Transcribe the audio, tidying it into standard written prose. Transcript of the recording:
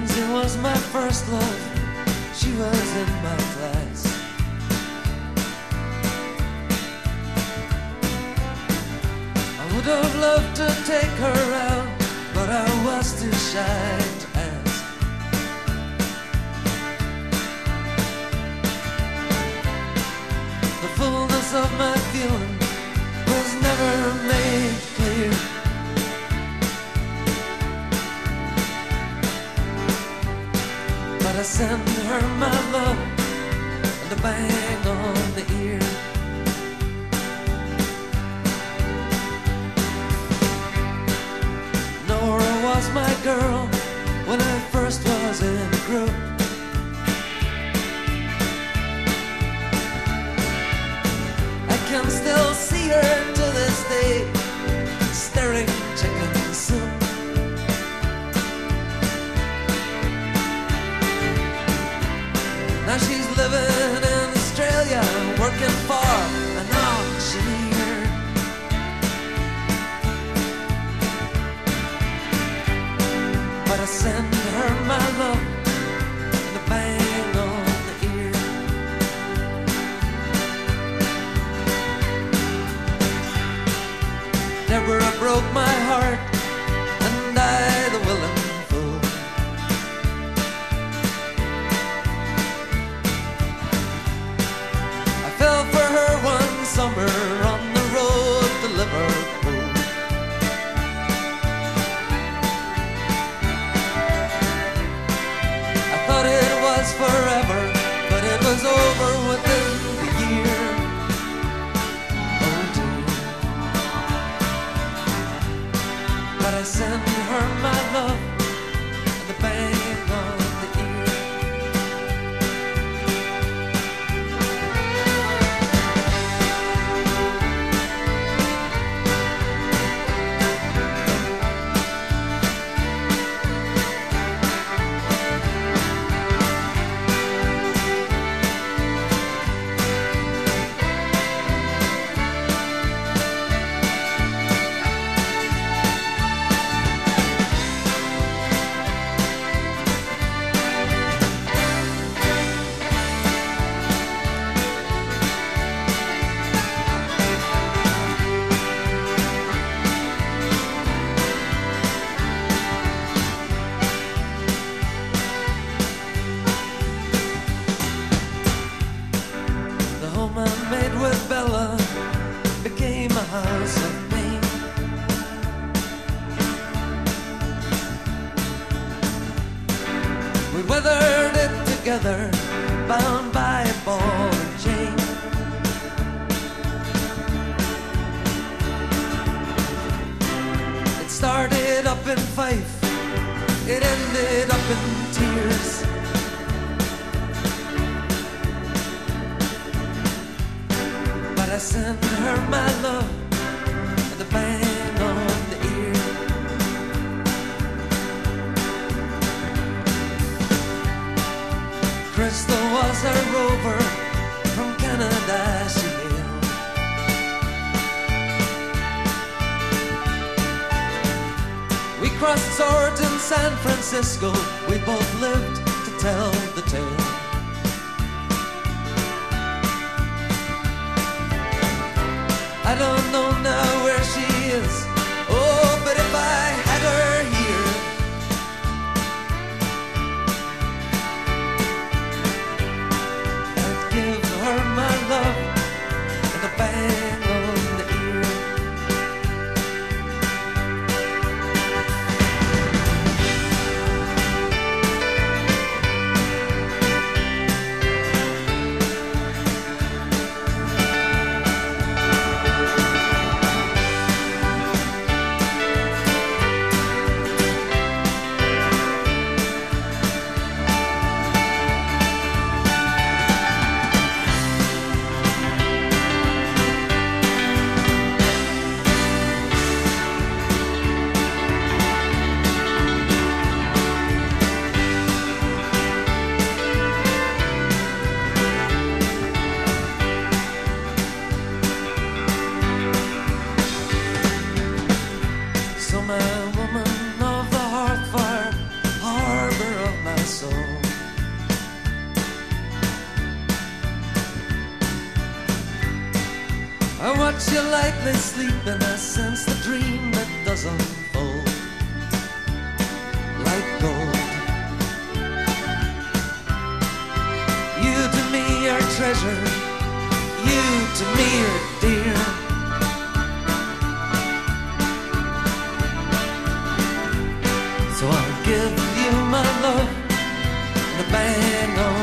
Lindsay was my first love. She was in my class. I would have loved to take her out, but I was too shy to ask. The fullness of my feeling was never made clear. But I send her my love and a bang on the ear. Nora was my girl when I first was in a group. I can still see her to this day, stirring chicken soup. Now she's living in Australia, working for an auctioneer. But I send her my love and a bang on the ear. Deborah broke my heart and I the willing fool. I fell for her one summer on the road to Liverpool. I thought it was forever, but it was over within the year. Oh dear. But I sent her my love and the bang on the ear. Made with Bella became a house of pain. We weathered it together, bound by a ball and chain. It started up in Fife, it ended up in tears. I sent her my love and a bang on the ear. Crystal was a rover, from Canada she hailed. We crossed swords in San Francisco, we both lived to tell the tale. I don't know now where she is, oh, but if I had her here, I'd give her my love and a bang on the ear. you lightly sleep in a sense, the dream that does unfold like gold. You to me are treasure, you to me are dear. So I'll give you my love and a bang on